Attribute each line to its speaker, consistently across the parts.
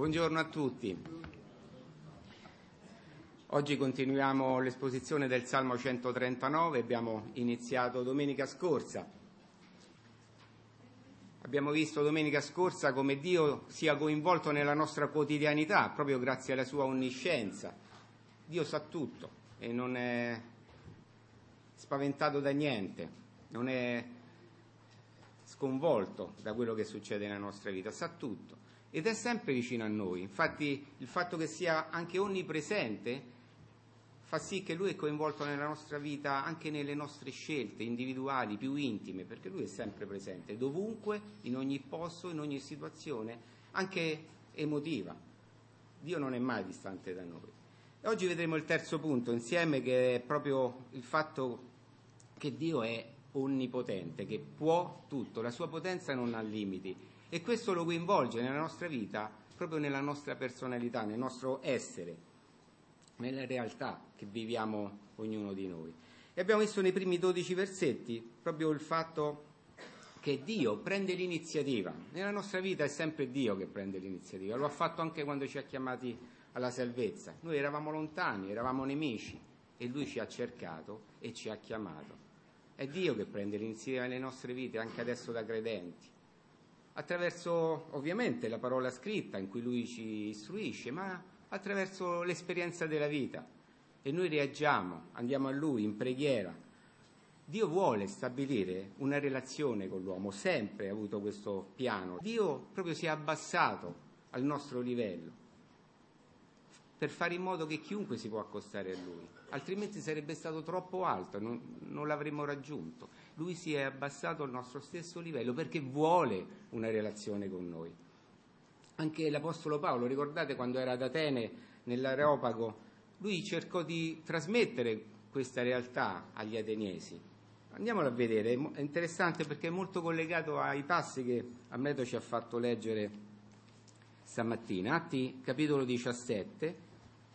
Speaker 1: Buongiorno a tutti. Oggi continuiamo l'esposizione del Salmo 139, abbiamo iniziato domenica scorsa. Abbiamo visto domenica scorsa come Dio sia coinvolto nella nostra quotidianità, proprio grazie alla sua onniscienza. Dio sa tutto e non è spaventato da niente, non è sconvolto da quello che succede nella nostra vita, sa tutto ed è sempre vicino a noi. Infatti il fatto che sia anche onnipresente fa sì che Lui è coinvolto nella nostra vita, anche nelle nostre scelte individuali più intime, perché Lui è sempre presente, dovunque, in ogni posto, in ogni situazione, anche emotiva. Dio non è mai distante da noi. E oggi vedremo il terzo punto insieme, che è proprio il fatto che Dio è onnipotente, che può tutto, la sua potenza non ha limiti e questo lo coinvolge nella nostra vita, proprio nella nostra personalità, nel nostro essere, nella realtà che viviamo ognuno di noi. E abbiamo visto nei primi 12 versetti proprio il fatto che Dio prende l'iniziativa. Nella nostra vita è sempre Dio che prende l'iniziativa, lo ha fatto anche quando ci ha chiamati alla salvezza. Noi eravamo lontani, eravamo nemici e Lui ci ha cercato e ci ha chiamato. È Dio che prende l'iniziativa nelle nostre vite, anche adesso da credenti, attraverso ovviamente la parola scritta in cui Lui ci istruisce, ma attraverso l'esperienza della vita. E noi reagiamo, andiamo a Lui in preghiera. Dio vuole stabilire una relazione con l'uomo, sempre ha avuto questo piano. Dio proprio si è abbassato al nostro livello per fare in modo che chiunque si può accostare a Lui, altrimenti sarebbe stato troppo alto, non l'avremmo raggiunto. Lui si è abbassato al nostro stesso livello perché vuole una relazione con noi. Anche l'Apostolo Paolo, ricordate quando era ad Atene, nell'Areopago, lui cercò di trasmettere questa realtà agli ateniesi. Andiamolo a vedere, è interessante perché è molto collegato ai passi che Amleto ci ha fatto leggere stamattina. Atti capitolo 17.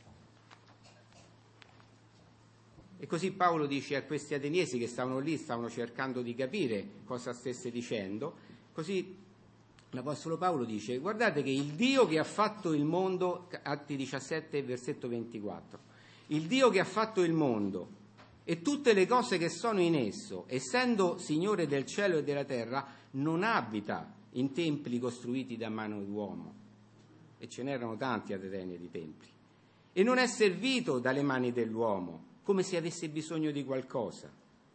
Speaker 1: E così Paolo dice a questi ateniesi che stavano lì, stavano cercando di capire cosa stesse dicendo, così l'Apostolo Paolo dice: guardate che il Dio che ha fatto il mondo, Atti 17 versetto 24, il Dio che ha fatto il mondo e tutte le cose che sono in esso, essendo Signore del cielo e della terra, non abita in templi costruiti da mano d'uomo, e ce n'erano tanti ad Atene di templi, e non è servito dalle mani dell'uomo come se avesse bisogno di qualcosa.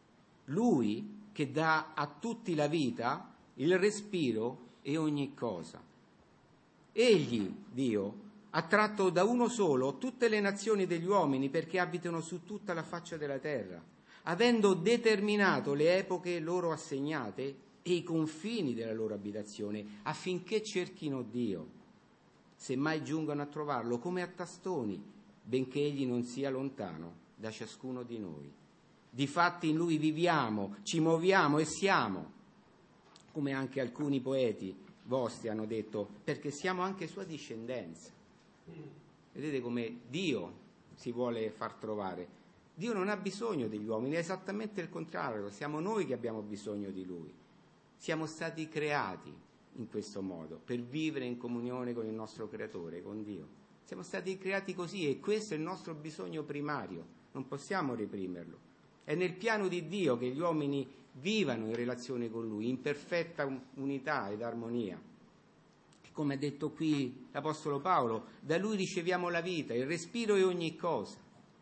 Speaker 1: Lui che dà a tutti la vita, il respiro e ogni cosa. Egli, Dio, ha tratto da uno solo tutte le nazioni degli uomini perché abitano su tutta la faccia della terra, avendo determinato le epoche loro assegnate e i confini della loro abitazione, affinché cerchino Dio, se mai giungano a trovarlo, come a tastoni, benché egli non sia lontano da ciascuno di noi. Difatti in lui viviamo, ci muoviamo e siamo, come anche alcuni poeti vostri hanno detto, perché siamo anche sua discendenza. Vedete come Dio si vuole far trovare. Dio non ha bisogno degli uomini, è esattamente il contrario, siamo noi che abbiamo bisogno di Lui. Siamo stati creati in questo modo, per vivere in comunione con il nostro Creatore, con Dio. Siamo stati creati così e questo è il nostro bisogno primario, non possiamo reprimerlo. È nel piano di Dio che gli uomini vivano in relazione con Lui, in perfetta unità ed armonia. Come ha detto qui l'Apostolo Paolo, da Lui riceviamo la vita, il respiro e ogni cosa.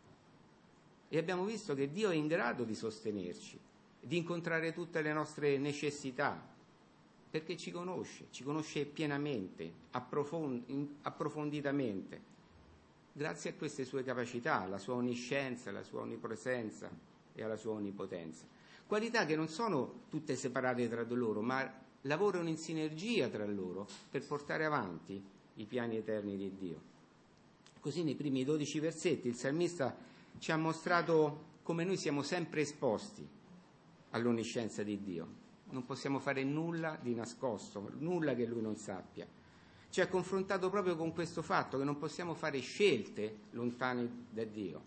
Speaker 1: E abbiamo visto che Dio è in grado di sostenerci, di incontrare tutte le nostre necessità, perché ci conosce pienamente, approfonditamente, grazie a queste sue capacità, alla sua onniscienza, alla sua onnipresenza e alla sua onnipotenza. Qualità che non sono tutte separate tra di loro, ma lavorano in sinergia tra loro per portare avanti i piani eterni di Dio. Così nei primi 12 versetti il salmista ci ha mostrato come noi siamo sempre esposti all'onniscienza di Dio. Non possiamo fare nulla di nascosto, nulla che Lui non sappia. Ci ha confrontato proprio con questo fatto che non possiamo fare scelte lontane da Dio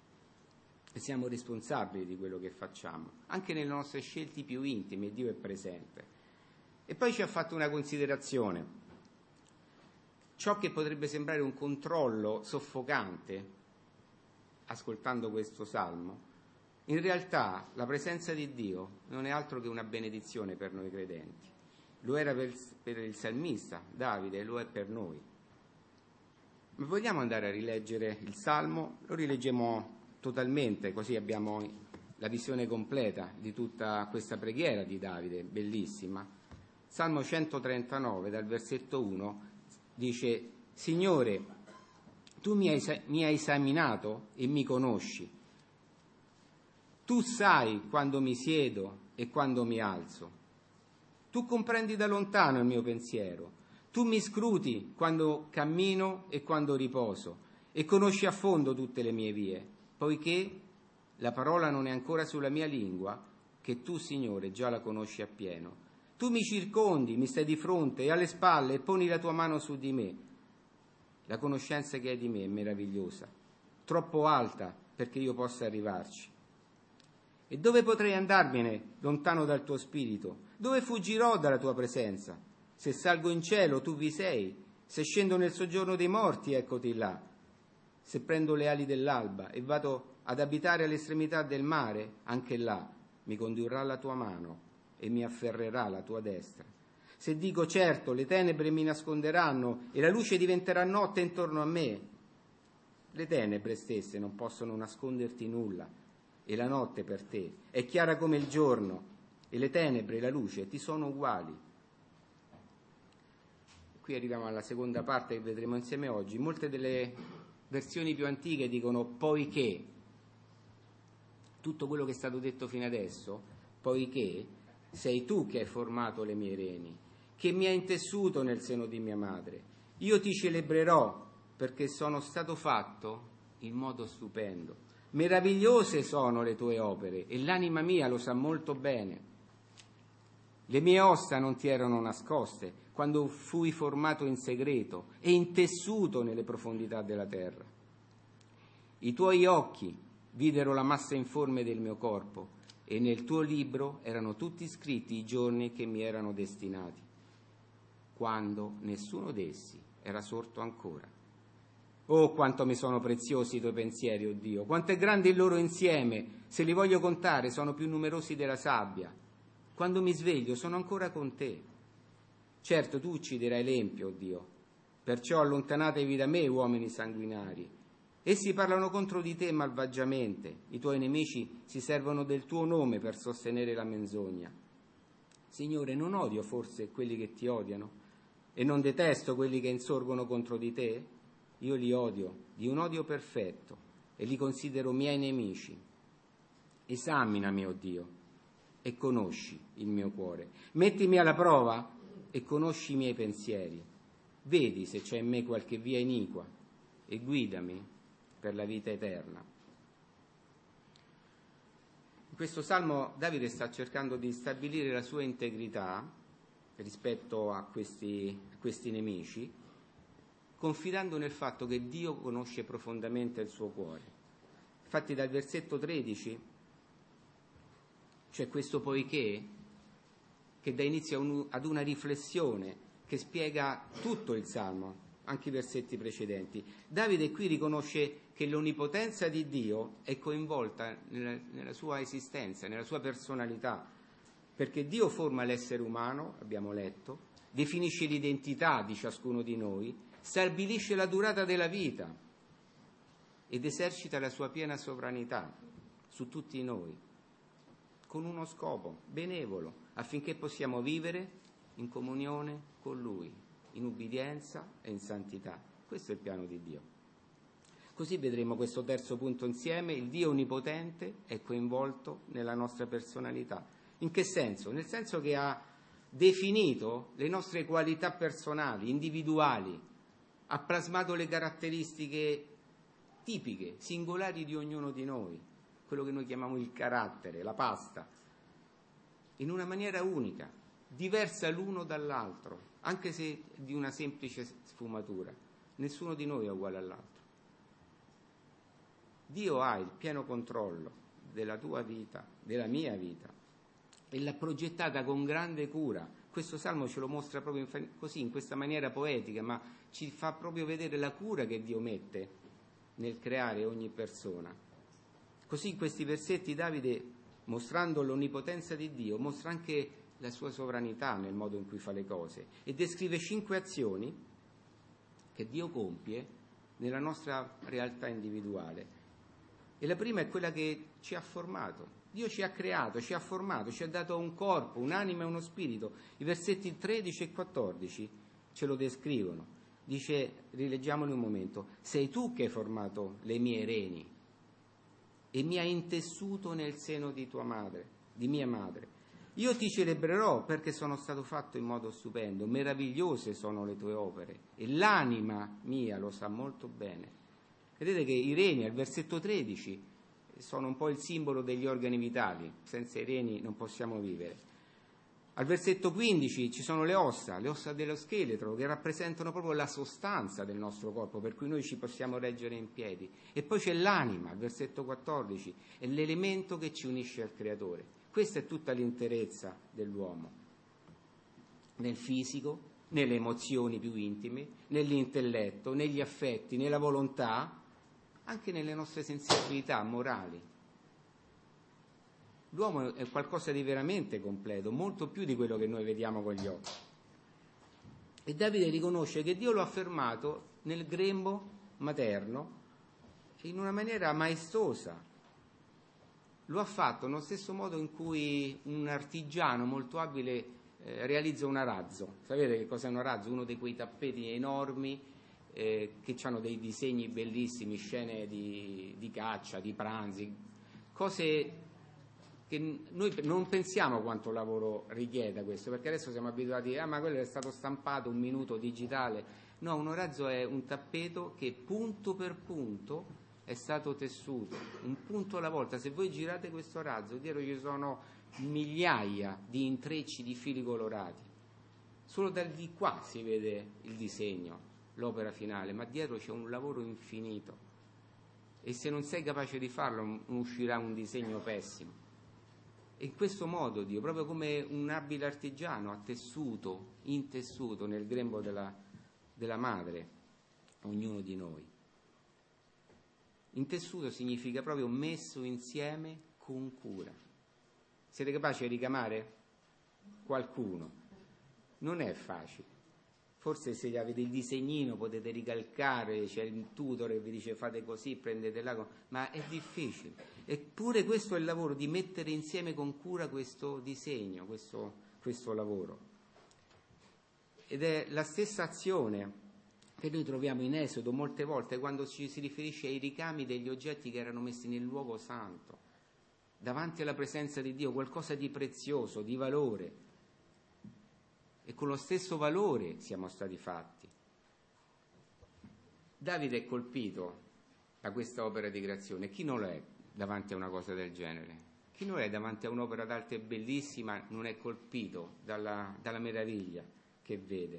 Speaker 1: e siamo responsabili di quello che facciamo, anche nelle nostre scelte più intime Dio è presente. E poi ci ha fatto una considerazione. ciò che potrebbe sembrare un controllo soffocante, ascoltando questo salmo, in realtà la presenza di Dio non è altro che una benedizione per noi credenti. Lo era per il salmista Davide, lo è per noi. Ma vogliamo andare a rileggere il salmo? Lo rileggiamo totalmente, così abbiamo la visione completa di tutta questa preghiera di Davide, bellissima. Salmo 139, dal versetto 1, dice: Signore, tu mi hai esaminato e mi conosci. Tu sai quando mi siedo e quando mi alzo. Tu comprendi da lontano il mio pensiero. Tu mi scruti quando cammino e quando riposo e conosci a fondo tutte le mie vie, poiché la parola non è ancora sulla mia lingua, che tu, Signore, già la conosci appieno. Tu mi circondi, mi stai di fronte e alle spalle e poni la tua mano su di me. La conoscenza che hai di me è meravigliosa, troppo alta perché io possa arrivarci. E dove potrei andarmene lontano dal tuo spirito? Dove fuggirò dalla tua presenza? Se salgo in cielo, tu vi sei. Se scendo nel soggiorno dei morti, eccoti là. Se prendo le ali dell'alba e vado ad abitare all'estremità del mare, anche là mi condurrà la tua mano e mi afferrerà la tua destra. Se dico certo, le tenebre mi nasconderanno e la luce diventerà notte intorno a me, le tenebre stesse non possono nasconderti nulla, e la notte per te è chiara come il giorno, e le tenebre e la luce ti sono uguali. Qui arriviamo alla seconda parte che vedremo insieme oggi. Molte delle versioni più antiche dicono poiché. Tutto quello che è stato detto fino adesso, poiché sei tu che hai formato le mie reni, che mi hai intessuto nel seno di mia madre. Io ti celebrerò perché sono stato fatto in modo stupendo. Meravigliose sono le tue opere e l'anima mia lo sa molto bene. Le mie ossa non ti erano nascoste quando fui formato in segreto e intessuto nelle profondità della terra. I tuoi occhi videro la massa informe del mio corpo e nel tuo libro erano tutti scritti i giorni che mi erano destinati, quando nessuno d'essi era sorto ancora. Oh, quanto mi sono preziosi i tuoi pensieri, oh Dio, quanto è grande il loro insieme, se li voglio contare sono più numerosi della sabbia. Quando mi sveglio sono ancora con te. Certo, tu ucciderai l'empio, oh Dio, perciò allontanatevi da me, uomini sanguinari. Essi parlano contro di te malvagiamente, i tuoi nemici si servono del tuo nome per sostenere la menzogna. Signore, non odio forse quelli che ti odiano e non detesto quelli che insorgono contro di te? Io li odio di un odio perfetto e li considero miei nemici. Esaminami, oh Dio, e conosci il mio cuore. Mettimi alla prova e conosci i miei pensieri. Vedi se c'è in me qualche via iniqua e guidami per la vita eterna. In questo salmo Davide sta cercando di stabilire la sua integrità rispetto a questi nemici, confidando nel fatto che Dio conosce profondamente il suo cuore. Infatti dal versetto 13 c'è questo poiché che dà inizio ad una riflessione che spiega tutto il salmo, anche i versetti precedenti. Davide qui riconosce che l'onnipotenza di Dio è coinvolta nella sua esistenza, nella sua personalità, perché Dio forma l'essere umano, abbiamo letto, definisce l'identità di ciascuno di noi, stabilisce la durata della vita ed esercita la sua piena sovranità su tutti noi, con uno scopo benevolo, affinché possiamo vivere in comunione con Lui, in ubbidienza e in santità. Questo è il piano di Dio. Così vedremo questo terzo punto insieme. Il Dio onnipotente è coinvolto nella nostra personalità. In che senso? Nel senso che ha definito le nostre qualità personali, individuali, ha plasmato le caratteristiche tipiche, singolari di ognuno di noi, quello che noi chiamiamo il carattere, la pasta, in una maniera unica, diversa l'uno dall'altro, anche se di una semplice sfumatura. Nessuno di noi è uguale all'altro. Dio ha il pieno controllo della tua vita, della mia vita, e l'ha progettata con grande cura, questo salmo ce lo mostra proprio così, in questa maniera poetica, ma ci fa proprio vedere la cura che Dio mette nel creare ogni persona. Così in questi versetti Davide, mostrando l'onnipotenza di Dio, mostra anche la sua sovranità nel modo in cui fa le cose e descrive 5 azioni che Dio compie nella nostra realtà individuale. E la prima è quella che ci ha formato. Dio ci ha creato, ci ha formato, ci ha dato un corpo, un'anima e uno spirito. I versetti 13 e 14 ce lo descrivono. Dice, rileggiamoli un momento: sei tu che hai formato le mie reni e mi hai intessuto nel seno di tua madre, di mia madre. Io ti celebrerò perché sono stato fatto in modo stupendo, meravigliose sono le tue opere e l'anima mia lo sa molto bene. Vedete che i reni al versetto 13 sono un po' il simbolo degli organi vitali, senza i reni non possiamo vivere. Al versetto 15 ci sono le ossa dello scheletro, che rappresentano proprio la sostanza del nostro corpo, per cui noi ci possiamo reggere in piedi. E poi c'è l'anima, al versetto 14, è l'elemento che ci unisce al Creatore. Questa è tutta l'interezza dell'uomo, nel fisico, nelle emozioni più intime, nell'intelletto, negli affetti, nella volontà, anche nelle nostre sensibilità morali. L'uomo è qualcosa di veramente completo, molto più di quello che noi vediamo con gli occhi. E Davide riconosce che Dio lo ha fermato nel grembo materno in una maniera maestosa. Lo ha fatto nello stesso modo in cui un artigiano molto abile realizza un arazzo. Sapete che cos'è un arazzo? Uno di quei tappeti enormi che hanno dei disegni bellissimi, scene di caccia, di pranzi, cose che noi non pensiamo quanto lavoro richieda questo, perché adesso siamo abituati a ma quello è stato stampato, un minuto digitale. No, un arazzo è un tappeto che punto per punto è stato tessuto, un punto alla volta. Se voi girate questo arazzo, dietro ci sono migliaia di intrecci di fili colorati. Solo da di qua si vede il disegno, l'opera finale, ma dietro c'è un lavoro infinito e se non sei capace di farlo uscirà un disegno pessimo. E in questo modo Dio, proprio come un abile artigiano, ha intessuto nel grembo della madre ognuno di noi. Intessuto significa proprio messo insieme con cura. Siete capaci di ricamare qualcuno? Non è facile. Forse se avete il disegnino potete ricalcare, c'è il tutor che vi dice fate così, prendete là, ma è difficile. Eppure questo è il lavoro di mettere insieme con cura questo disegno, questo lavoro. Ed è la stessa azione che noi troviamo in Esodo molte volte quando ci si riferisce ai ricami degli oggetti che erano messi nel luogo santo, davanti alla presenza di Dio, qualcosa di prezioso, di valore. E con lo stesso valore siamo stati fatti. Davide è colpito da questa opera di creazione. Chi non lo è davanti a una cosa del genere? Chi non è davanti a un'opera d'arte bellissima non è colpito dalla meraviglia che vede?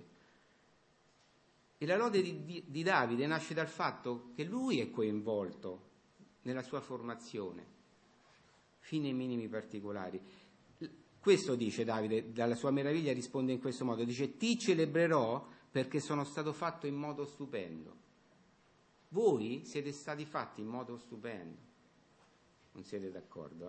Speaker 1: E la lode di Davide nasce dal fatto che lui è coinvolto nella sua formazione, fino ai minimi particolari. Questo dice Davide, dalla sua meraviglia risponde in questo modo, dice ti celebrerò perché sono stato fatto in modo stupendo. Voi siete stati fatti in modo stupendo. Non siete d'accordo,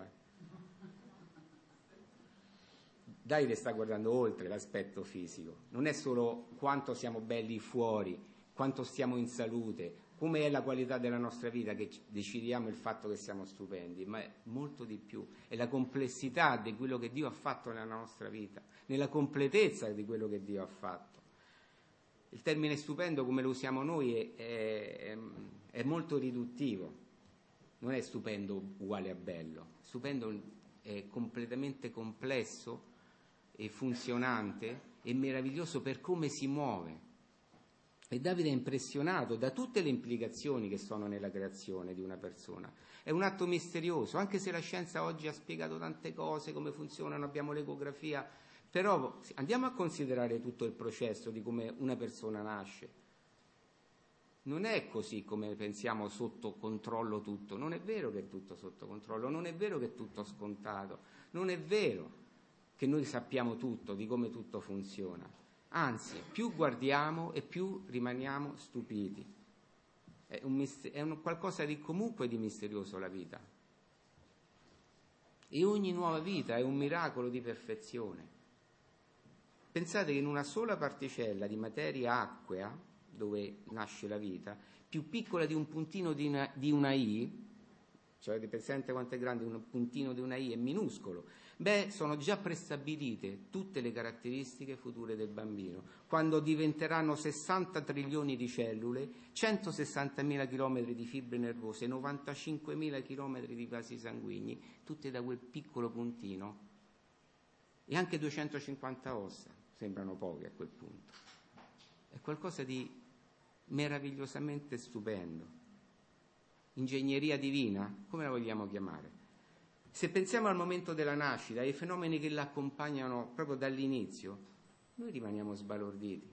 Speaker 1: Davide sta guardando oltre l'aspetto fisico. Non è solo quanto siamo belli fuori, quanto stiamo in salute, come è la qualità della nostra vita che decidiamo il fatto che siamo stupendi, ma è molto di più, è la complessità di quello che Dio ha fatto nella nostra vita, nella completezza di quello che Dio ha fatto. Il termine stupendo, come lo usiamo noi, è molto riduttivo, non è stupendo uguale a bello, stupendo è completamente complesso e funzionante e meraviglioso per come si muove. E Davide è impressionato da tutte le implicazioni che sono nella creazione di una persona. È un atto misterioso, anche se la scienza oggi ha spiegato tante cose, come funzionano, abbiamo l'ecografia, però andiamo a considerare tutto il processo di come una persona nasce. Non è così come pensiamo, sotto controllo tutto. Non è vero che è tutto sotto controllo, non è vero che è tutto scontato, non è vero. che noi sappiamo tutto, di come tutto funziona. Anzi, più guardiamo e più rimaniamo stupiti. È qualcosa di comunque di misterioso la vita. E ogni nuova vita è un miracolo di perfezione. Pensate che in una sola particella di materia acquea, dove nasce la vita, più piccola di un puntino di una I, cioè avete presente quanto è grande un puntino di una I, è minuscolo, sono già prestabilite tutte le caratteristiche future del bambino, quando diventeranno 60 trilioni di cellule, 160.000 chilometri di fibre nervose, 95.000 chilometri di vasi sanguigni, tutte da quel piccolo puntino, e anche 250 ossa, sembrano poche a quel punto. È qualcosa di meravigliosamente stupendo. Ingegneria divina, come la vogliamo chiamare? Se pensiamo al momento della nascita, ai fenomeni che la accompagnano proprio dall'inizio, noi rimaniamo sbalorditi.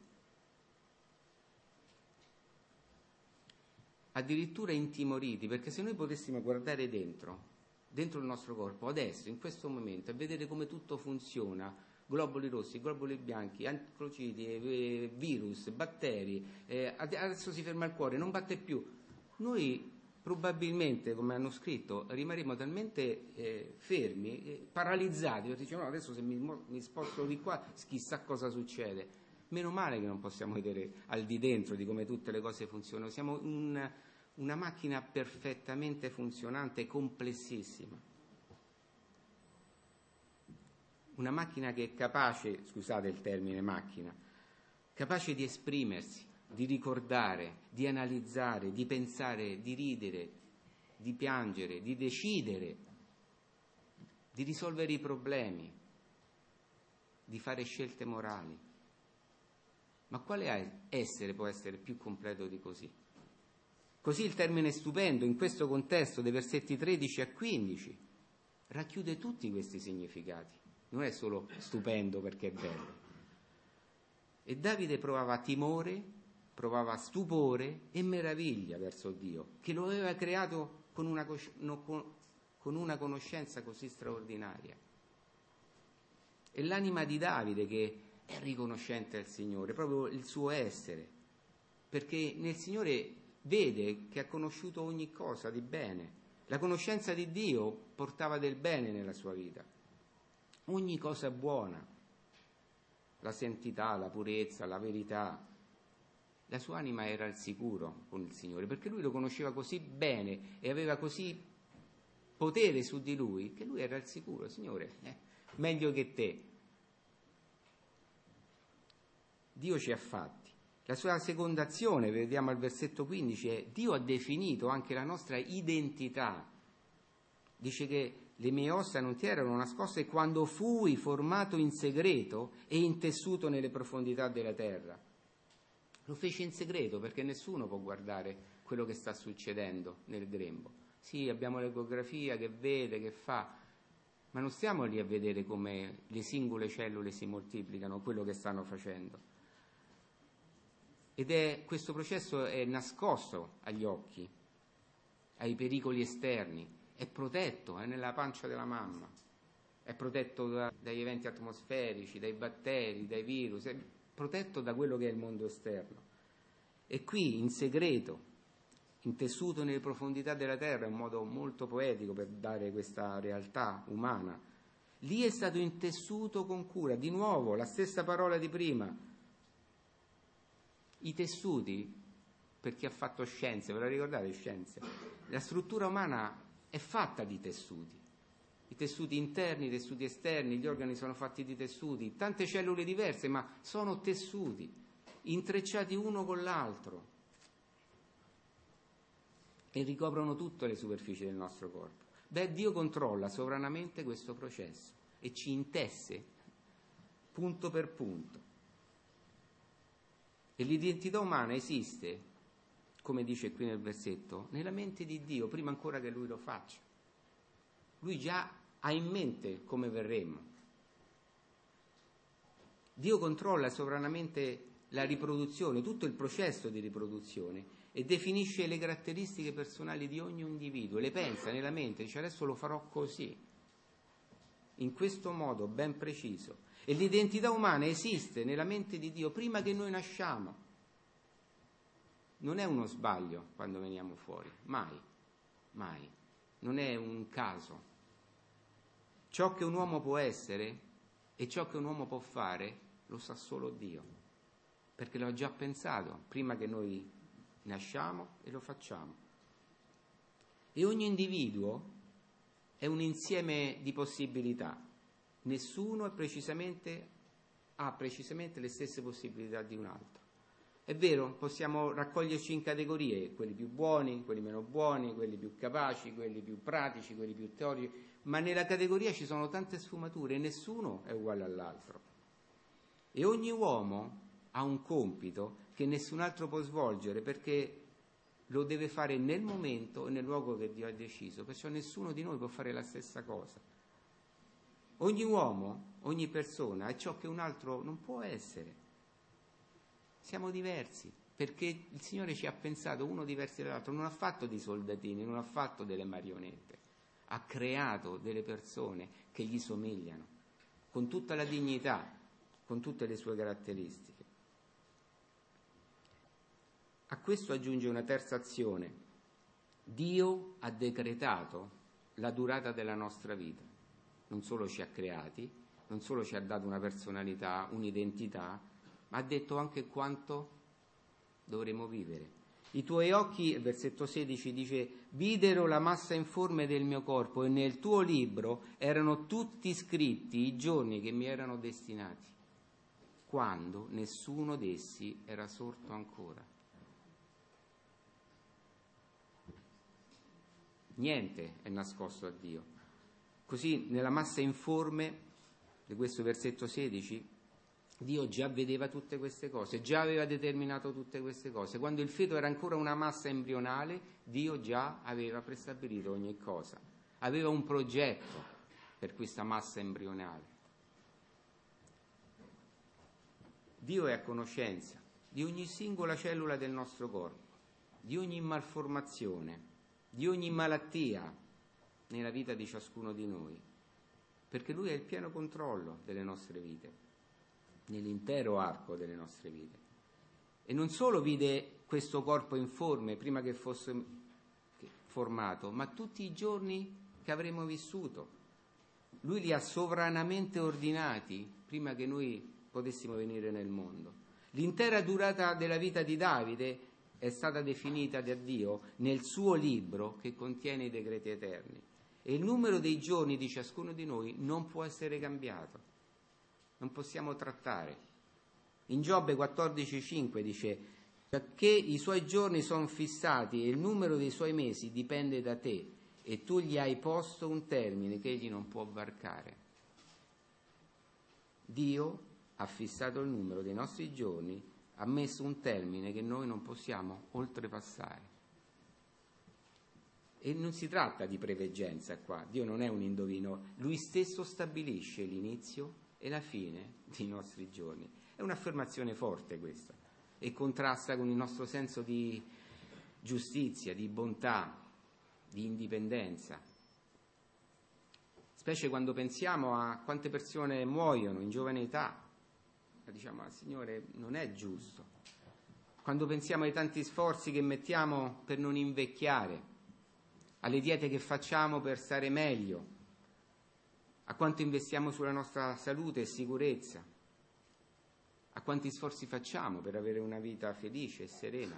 Speaker 1: Addirittura intimoriti, perché se noi potessimo guardare dentro il nostro corpo, adesso, in questo momento, e vedere come tutto funziona, globuli rossi, globuli bianchi, ancrociti, virus, batteri, adesso si ferma il cuore, non batte più, noi probabilmente, come hanno scritto, rimarremo talmente fermi, paralizzati, perché diciamo, no, adesso se mi sposto di qua chissà cosa succede. Meno male che non possiamo vedere al di dentro di come tutte le cose funzionano, siamo una macchina perfettamente funzionante, complessissima. Una macchina che è capace, scusate il termine macchina, capace di esprimersi, di ricordare, di analizzare, di pensare, di ridere, di piangere, di decidere, di risolvere i problemi, di fare scelte morali. Ma quale essere può essere più completo di così? Così il termine stupendo, in questo contesto dei versetti 13 a 15, racchiude tutti questi significati. Non è solo stupendo perché è bello. E Davide provava timore, provava stupore e meraviglia verso Dio, che lo aveva creato con una conoscenza così straordinaria. E l'anima di Davide che è riconoscente al Signore, proprio il suo essere, perché nel Signore vede che ha conosciuto ogni cosa di bene. La conoscenza di Dio portava del bene nella sua vita, ogni cosa buona, la santità, la purezza, la verità. La sua anima era al sicuro con il Signore, perché lui lo conosceva così bene e aveva così potere su di lui, che lui era al sicuro. Signore, meglio che te. Dio ci ha fatti. La sua seconda azione, vediamo al versetto 15, è Dio ha definito anche la nostra identità. Dice che le mie ossa non ti erano nascoste quando fui formato in segreto e intessuto nelle profondità della terra. Lo fece in segreto perché nessuno può guardare quello che sta succedendo nel grembo. Sì, abbiamo l'ecografia che vede, che fa, ma non stiamo lì a vedere come le singole cellule si moltiplicano, quello che stanno facendo. Questo processo è nascosto agli occhi, ai pericoli esterni, è protetto, è nella pancia della mamma, è protetto dagli eventi atmosferici, dai batteri, dai virus, è protetto da quello che è il mondo esterno. E qui, in segreto, intessuto nelle profondità della terra, è un modo molto poetico per dare questa realtà umana. Lì è stato intessuto con cura, di nuovo, la stessa parola di prima. I tessuti, per chi ha fatto scienze, ve la ricordate scienze? La struttura umana è fatta di tessuti. I tessuti interni, i tessuti esterni, gli organi sono fatti di tessuti, tante cellule diverse, ma sono tessuti, intrecciati uno con l'altro e ricoprono tutte le superfici del nostro corpo. Dio controlla sovranamente questo processo e ci intesse punto per punto. E l'identità umana esiste, come dice qui nel versetto, nella mente di Dio prima ancora che Lui lo faccia. Lui già ha in mente come verremo. Dio controlla sovranamente la riproduzione, tutto il processo di riproduzione e definisce le caratteristiche personali di ogni individuo, le pensa nella mente, dice adesso lo farò così. in questo modo ben preciso. E l'identità umana esiste nella mente di Dio prima che noi nasciamo. Non è uno sbaglio quando veniamo fuori, mai, mai. Non è un caso. Ciò che un uomo può essere e ciò che un uomo può fare lo sa solo Dio, perché lo ha già pensato prima che noi nasciamo e lo facciamo. E ogni individuo è un insieme di possibilità. Nessuno ha precisamente le stesse possibilità di un altro. È vero, possiamo raccoglierci in categorie, quelli più buoni, quelli meno buoni, quelli più capaci, quelli più pratici, quelli più teorici, ma nella categoria ci sono tante sfumature e nessuno è uguale all'altro. E ogni uomo ha un compito che nessun altro può svolgere perché lo deve fare nel momento e nel luogo che Dio ha deciso, perciò nessuno di noi può fare la stessa cosa. Ogni uomo, ogni persona è ciò che un altro non può essere. Siamo diversi, perché il Signore ci ha pensato uno diverso dall'altro, non ha fatto dei soldatini, non ha fatto delle marionette, ha creato delle persone che gli somigliano, con tutta la dignità, con tutte le sue caratteristiche. A questo aggiunge una terza azione. Dio ha decretato la durata della nostra vita. Non solo ci ha creati, non solo ci ha dato una personalità, un'identità, ma ha detto anche quanto dovremo vivere. I tuoi occhi, versetto 16, dice, videro la massa informe del mio corpo e nel tuo libro erano tutti scritti i giorni che mi erano destinati, quando nessuno d'essi era sorto ancora. Niente è nascosto a Dio. Così nella massa informe di questo versetto 16 Dio già vedeva tutte queste cose, già aveva determinato tutte queste cose. Quando il feto era ancora una massa embrionale, Dio già aveva prestabilito ogni cosa. Aveva un progetto per questa massa embrionale. Dio è a conoscenza di ogni singola cellula del nostro corpo, di ogni malformazione, di ogni malattia nella vita di ciascuno di noi, perché Lui ha il pieno controllo delle nostre vite, nell'intero arco delle nostre vite. E non solo vide questo corpo informe prima che fosse formato, ma tutti i giorni che avremo vissuto. Lui li ha sovranamente ordinati prima che noi potessimo venire nel mondo. L'intera durata della vita di Davide è stata definita da Dio nel suo libro che contiene i decreti eterni. E il numero dei giorni di ciascuno di noi non può essere cambiato. Non possiamo trattare. In Giobbe 14,5 dice: perché i suoi giorni sono fissati e il numero dei suoi mesi dipende da te, e tu gli hai posto un termine che egli non può varcare. Dio ha fissato il numero dei nostri giorni, ha messo un termine che noi non possiamo oltrepassare. E non si tratta di preveggenza qua, Dio non è un indovino, Lui stesso stabilisce l'inizio e la fine dei nostri giorni. È un'affermazione forte questa e contrasta con il nostro senso di giustizia, di bontà, di indipendenza. Specie quando pensiamo a quante persone muoiono in giovane età, diciamo, Signore, non è giusto. Quando pensiamo ai tanti sforzi che mettiamo per non invecchiare, alle diete che facciamo per stare meglio, a quanto investiamo sulla nostra salute e sicurezza, a quanti sforzi facciamo per avere una vita felice e serena.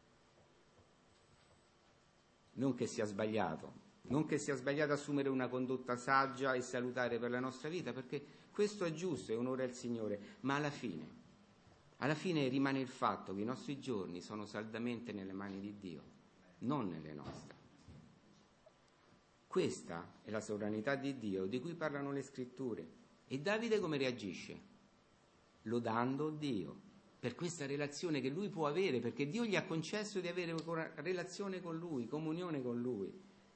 Speaker 1: Non che sia sbagliato assumere una condotta saggia e salutare per la nostra vita, perché questo è giusto e onora il Signore, ma alla fine rimane il fatto che i nostri giorni sono saldamente nelle mani di Dio, non nelle nostre. Questa è la sovranità di Dio di cui parlano le scritture. E Davide come reagisce? Lodando Dio per questa relazione che lui può avere, perché Dio gli ha concesso di avere una relazione con Lui, comunione con Lui.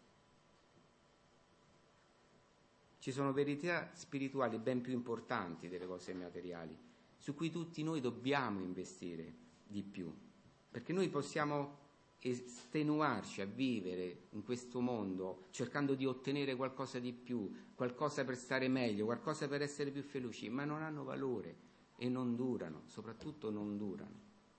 Speaker 1: Ci sono verità spirituali ben più importanti delle cose materiali, su cui tutti noi dobbiamo investire di più, perché noi possiamo estenuarci a vivere in questo mondo cercando di ottenere qualcosa di più, qualcosa per stare meglio, qualcosa per essere più felici, ma non hanno valore e non durano, soprattutto non durano.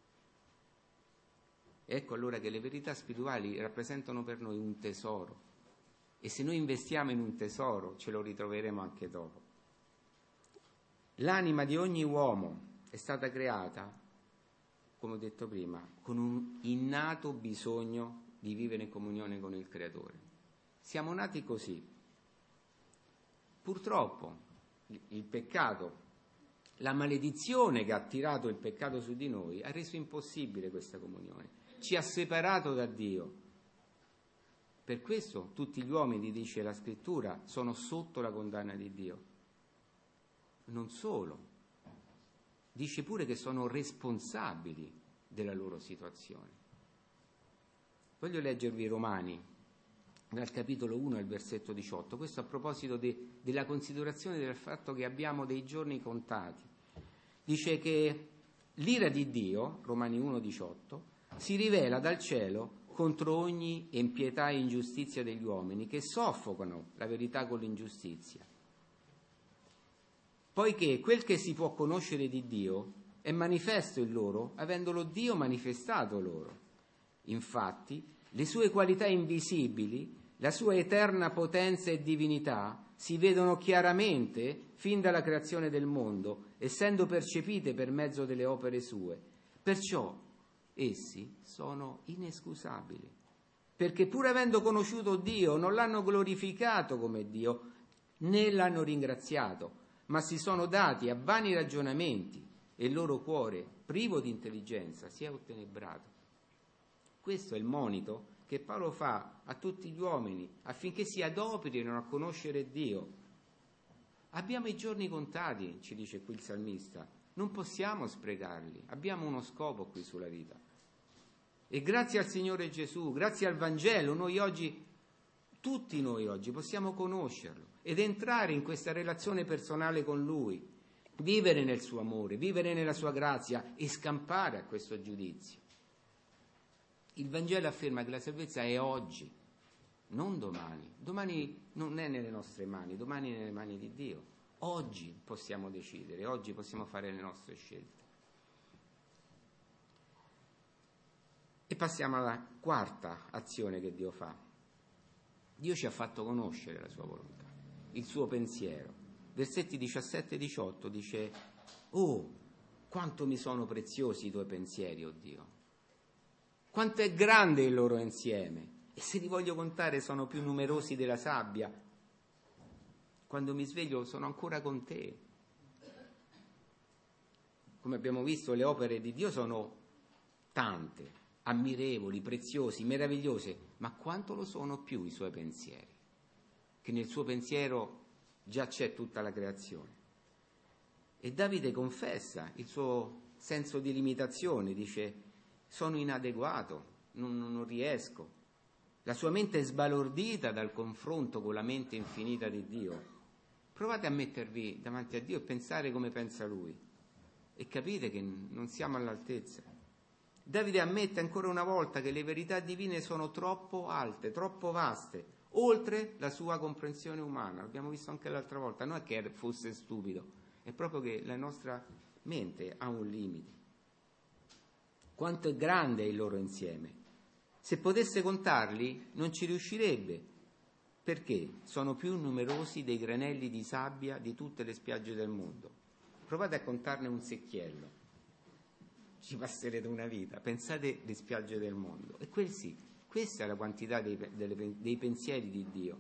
Speaker 1: Ecco allora che le verità spirituali rappresentano per noi un tesoro, e se noi investiamo in un tesoro ce lo ritroveremo anche dopo. L'anima di ogni uomo è stata creata, come ho detto prima, con un innato bisogno di vivere in comunione con il Creatore. Siamo nati così. Purtroppo il peccato, la maledizione che ha tirato il peccato su di noi, ha reso impossibile questa comunione, ci ha separato da Dio. Per questo tutti gli uomini, dice la Scrittura, sono sotto la condanna di Dio. Non solo. Dice pure che sono responsabili della loro situazione. Voglio leggervi Romani, dal capitolo 1 al versetto 18, questo a proposito della considerazione del fatto che abbiamo dei giorni contati. Dice che l'ira di Dio, Romani 1, 18, si rivela dal cielo contro ogni impietà e ingiustizia degli uomini che soffocano la verità con l'ingiustizia. Poiché quel che si può conoscere di Dio è manifesto in loro, avendolo Dio manifestato loro. Infatti, le sue qualità invisibili, la sua eterna potenza e divinità si vedono chiaramente fin dalla creazione del mondo, essendo percepite per mezzo delle opere sue. Perciò essi sono inescusabili, perché pur avendo conosciuto Dio non l'hanno glorificato come Dio, né l'hanno ringraziato, ma si sono dati a vani ragionamenti e il loro cuore, privo di intelligenza, si è ottenebrato. Questo è il monito che Paolo fa a tutti gli uomini affinché si adoperino a conoscere Dio. Abbiamo i giorni contati, ci dice qui il salmista, non possiamo sprecarli, abbiamo uno scopo qui sulla vita. E grazie al Signore Gesù, grazie al Vangelo, noi oggi, tutti noi oggi, possiamo conoscerlo ed entrare in questa relazione personale con Lui, vivere nel suo amore, vivere nella sua grazia e scampare a questo giudizio. Il Vangelo afferma che la salvezza è oggi, non domani. Domani non è nelle nostre mani, domani è nelle mani di Dio. Oggi possiamo decidere, oggi possiamo fare le nostre scelte. E passiamo alla quarta azione che Dio fa. Dio ci ha fatto conoscere la sua volontà, il suo pensiero. Versetti 17 e 18 dice: oh, quanto mi sono preziosi i tuoi pensieri, oh Dio! Quanto è grande il loro insieme! E se li voglio contare sono più numerosi della sabbia. Quando mi sveglio sono ancora con te. Come abbiamo visto, le opere di Dio sono tante, ammirevoli, preziose, meravigliose, ma quanto lo sono più i suoi pensieri, che nel suo pensiero già c'è tutta la creazione. E Davide confessa il suo senso di limitazione, dice: sono inadeguato, non riesco. La sua mente è sbalordita dal confronto con la mente infinita di Dio. Provate a mettervi davanti a Dio e pensare come pensa Lui e capite che non siamo all'altezza. Davide ammette ancora una volta che le verità divine sono troppo alte, troppo vaste, oltre la sua comprensione umana. L'abbiamo visto anche l'altra volta, non è che fosse stupido, è proprio che la nostra mente ha un limite. Quanto è grande il loro insieme. Se potesse contarli non ci riuscirebbe, perché sono più numerosi dei granelli di sabbia di tutte le spiagge del mondo. Provate a contarne un secchiello, ci passerete una vita. Pensate alle spiagge del mondo, e questa è la quantità dei pensieri di Dio.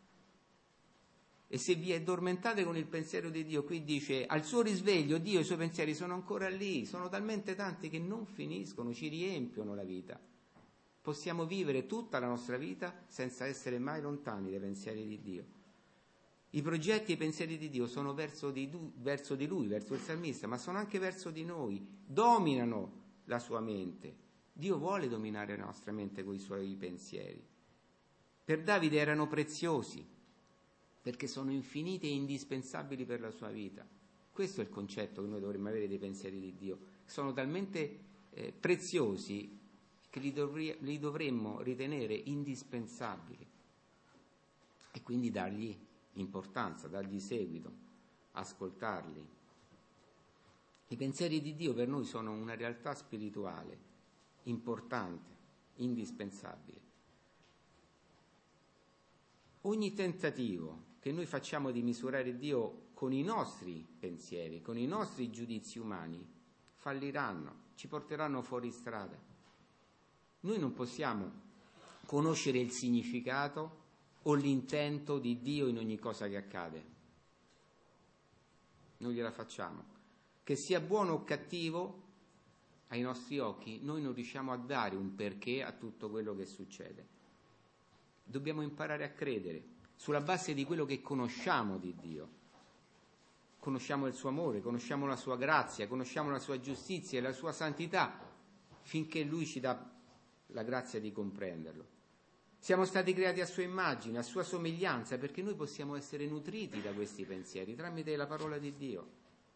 Speaker 1: E se vi addormentate con il pensiero di Dio, qui dice: al suo risveglio Dio e i suoi pensieri sono ancora lì, sono talmente tanti che non finiscono, ci riempiono la vita. Possiamo vivere tutta la nostra vita senza essere mai lontani dai pensieri di Dio. I progetti e i pensieri di Dio sono verso di Lui, verso il salmista, ma sono anche verso di noi, dominano la sua mente. Dio vuole dominare la nostra mente con i suoi pensieri. Per Davide erano preziosi, perché sono infiniti e indispensabili per la sua vita. Questo è il concetto che noi dovremmo avere dei pensieri di Dio. Sono talmente preziosi che li dovremmo ritenere indispensabili e quindi dargli importanza, dargli seguito, ascoltarli. I pensieri di Dio per noi sono una realtà spirituale importante, indispensabile. Ogni tentativo che noi facciamo di misurare Dio con i nostri pensieri, con i nostri giudizi umani, falliranno, ci porteranno fuori strada. Noi non possiamo conoscere il significato o l'intento di Dio in ogni cosa che accade. Non gliela facciamo. Che sia buono o cattivo, ai nostri occhi, noi non riusciamo a dare un perché a tutto quello che succede. Dobbiamo imparare a credere sulla base di quello che conosciamo di Dio. Conosciamo il suo amore, conosciamo la sua grazia, conosciamo la sua giustizia e la sua santità, finché Lui ci dà la grazia di comprenderlo. Siamo stati creati a sua immagine, a sua somiglianza, perché noi possiamo essere nutriti da questi pensieri tramite la parola di Dio.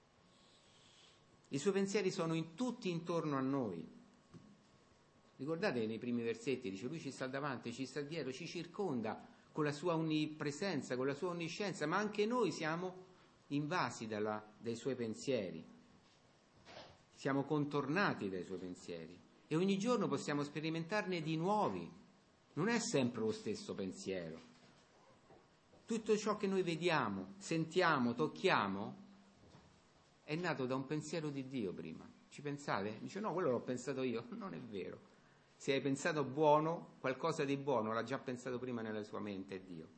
Speaker 1: I suoi pensieri sono tutti intorno a noi. Ricordate nei primi versetti, dice, Lui ci sta davanti, ci sta dietro, ci circonda con la sua onnipresenza, con la sua onniscienza, ma anche noi siamo invasi dai suoi pensieri, siamo contornati dai suoi pensieri e ogni giorno possiamo sperimentarne di nuovi. Non è sempre lo stesso pensiero. Tutto ciò che noi vediamo, sentiamo, tocchiamo è nato da un pensiero di Dio prima. Ci pensate? Dice no, quello l'ho pensato io. Non è vero. Se hai pensato buono, qualcosa di buono l'ha già pensato prima nella sua mente, è Dio.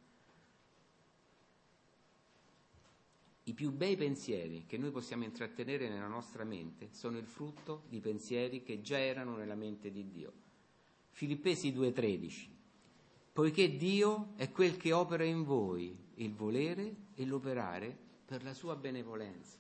Speaker 1: I più bei pensieri che noi possiamo intrattenere nella nostra mente sono il frutto di pensieri che già erano nella mente di Dio. Filippesi 2,13. Poiché Dio è quel che opera in voi il volere e l'operare per la sua benevolenza.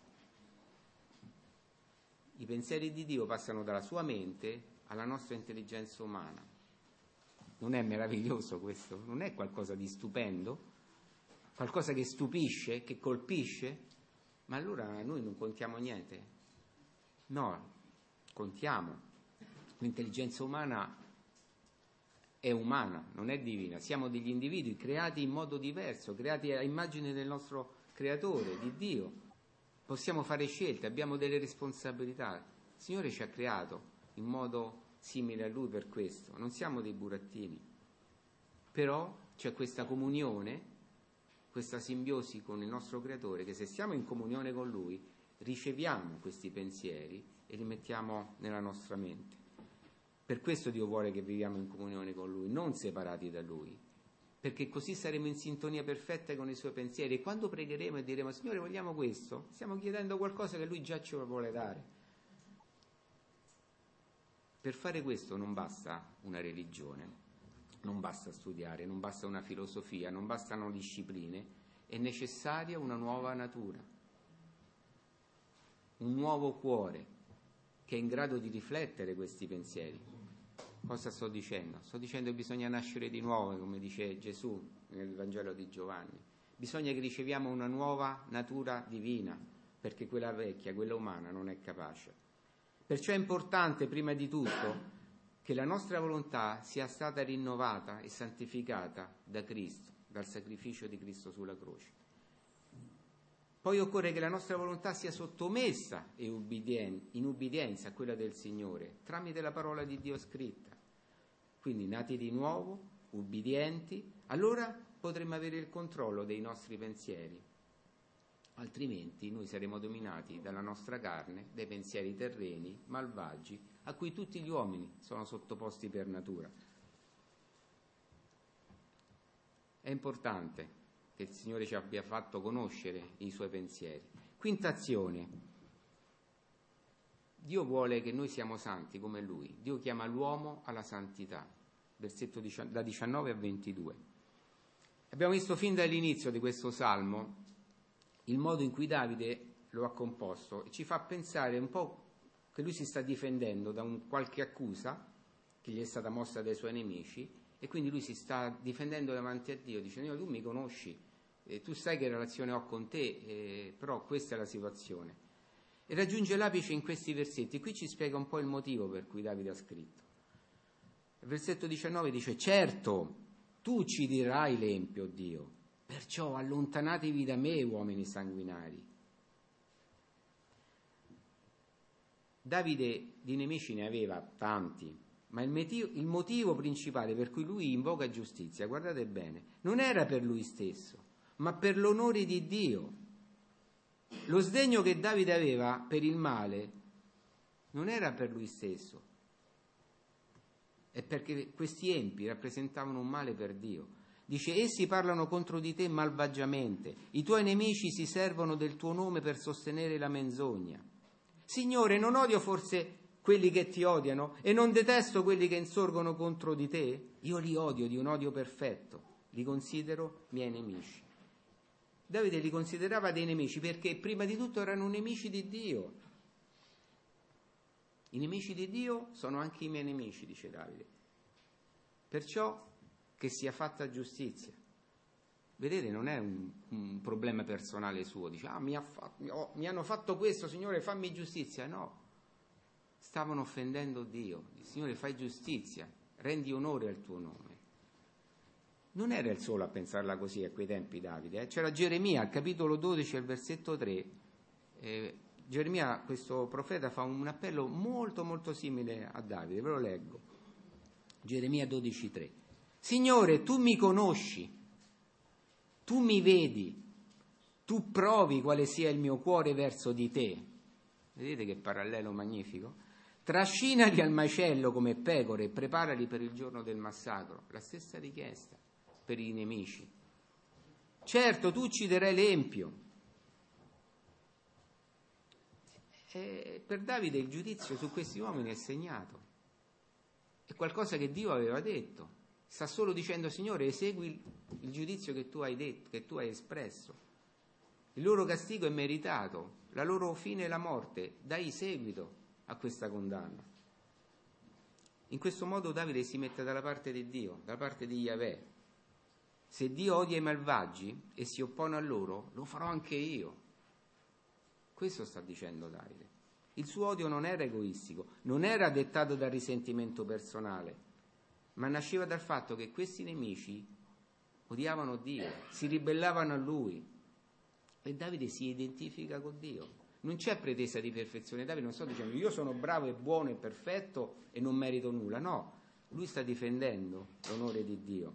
Speaker 1: I pensieri di Dio passano dalla sua mente alla nostra intelligenza umana. Non è meraviglioso questo? Non è qualcosa di stupendo? Qualcosa che stupisce, che colpisce? Ma allora noi non contiamo niente. No, contiamo. L'intelligenza umana è umana, non è divina. Siamo degli individui creati in modo diverso, creati a immagine del nostro creatore, di Dio. Possiamo fare scelte, abbiamo delle responsabilità. Il Signore ci ha creato in modo simile a Lui per questo. Non siamo dei burattini. Però c'è questa comunione, questa simbiosi con il nostro creatore, che se siamo in comunione con Lui riceviamo questi pensieri e li mettiamo nella nostra mente. Per questo Dio vuole che viviamo in comunione con Lui, non separati da Lui, perché così saremo in sintonia perfetta con i Suoi pensieri. E quando pregheremo e diremo Signore vogliamo questo, stiamo chiedendo qualcosa che Lui già ci vuole dare. Per fare questo non basta una religione, non basta studiare, non basta una filosofia, non bastano discipline, è necessaria una nuova natura, un nuovo cuore che è in grado di riflettere questi pensieri. Cosa sto dicendo? Sto dicendo che bisogna nascere di nuovo, come dice Gesù nel Vangelo di Giovanni. Bisogna che riceviamo una nuova natura divina, perché quella vecchia, quella umana, non è capace. Perciò è importante, prima di tutto, che la nostra volontà sia stata rinnovata e santificata da Cristo, dal sacrificio di Cristo sulla croce. Poi occorre che la nostra volontà sia sottomessa in ubbidienza a quella del Signore, tramite la parola di Dio scritta. Quindi nati di nuovo, ubbidienti, allora potremo avere il controllo dei nostri pensieri. Altrimenti noi saremo dominati dalla nostra carne, dai pensieri terreni, malvagi, a cui tutti gli uomini sono sottoposti per natura. È importante che il Signore ci abbia fatto conoscere i Suoi pensieri. Quinta azione. Dio vuole che noi siamo santi come Lui. Dio chiama l'uomo alla santità. Versetto da 19 a 22. Abbiamo visto fin dall'inizio di questo Salmo il modo in cui Davide lo ha composto e ci fa pensare un po' che lui si sta difendendo da qualche accusa che gli è stata mossa dai suoi nemici e quindi lui si sta difendendo davanti a Dio, dicendo tu mi conosci, tu sai che relazione ho con te, però questa è la situazione. E raggiunge l'apice in questi versetti. Qui ci spiega un po' il motivo per cui Davide ha scritto. Il versetto 19 dice: certo, tu ucciderai l'empio, Dio, perciò allontanatevi da me, uomini sanguinari. Davide di nemici ne aveva tanti, ma il motivo principale per cui lui invoca giustizia, guardate bene, non era per lui stesso, ma per l'onore di Dio. Lo sdegno che Davide aveva per il male non era per lui stesso, è perché questi empi rappresentavano un male per Dio. Dice: essi parlano contro di te malvagiamente, i tuoi nemici si servono del tuo nome per sostenere la menzogna. Signore, non odio forse quelli che ti odiano e non detesto quelli che insorgono contro di te? Io li odio di un odio perfetto, li considero miei nemici. Davide li considerava dei nemici perché prima di tutto erano nemici di Dio. I nemici di Dio sono anche i miei nemici, dice Davide. Perciò che sia fatta giustizia. Vedete, non è un problema personale suo, dice: mi hanno fatto questo, Signore, fammi giustizia. No, stavano offendendo Dio. Signore, fai giustizia, rendi onore al tuo nome. Non era il solo a pensarla così a quei tempi, Davide. C'era Geremia, al capitolo 12, al versetto 3. Geremia, questo profeta, fa un appello molto molto simile a Davide, ve lo leggo. Geremia 12,3. Signore, tu mi conosci, tu mi vedi, tu provi quale sia il mio cuore verso di te. Vedete che parallelo magnifico? Trascinali al macello come pecore e preparali per il giorno del massacro. La stessa richiesta per i nemici. Certo, tu ucciderai l'empio. Per Davide il giudizio su questi uomini è segnato. È qualcosa che Dio aveva detto. Sta solo dicendo: Signore, esegui il giudizio che tu hai detto, che tu hai espresso. Il loro castigo è meritato, la loro fine è la morte. Dai seguito a questa condanna. In questo modo Davide si mette dalla parte di Dio, dalla parte di Yahweh. Se Dio odia i malvagi e si oppone a loro, lo farò anche io. Questo sta dicendo Davide. Il suo odio non era egoistico, non era dettato dal risentimento personale, ma nasceva dal fatto che questi nemici odiavano Dio, si ribellavano a Lui. E Davide si identifica con Dio. Non c'è pretesa di perfezione. Davide non sta dicendo: io sono bravo e buono e perfetto e non merito nulla. No, lui sta difendendo l'onore di Dio.